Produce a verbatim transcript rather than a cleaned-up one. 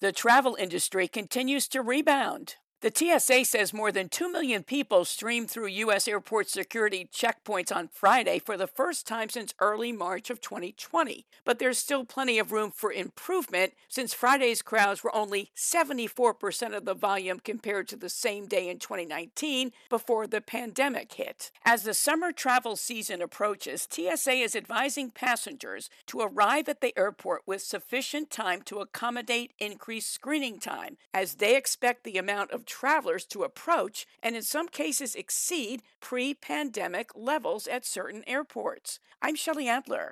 The travel industry continues to rebound. The T S A says more than two million people streamed through U S airport security checkpoints on Friday for the first time since early March of twenty twenty. But there's still plenty of room for improvement since Friday's crowds were only seventy-four percent of the volume compared to the same day in twenty nineteen before the pandemic hit. As the summer travel season approaches, T S A is advising passengers to arrive at the airport with sufficient time to accommodate increased screening time, as they expect the amount of travelers to approach and in some cases exceed pre-pandemic levels at certain airports. I'm Shelley Adler.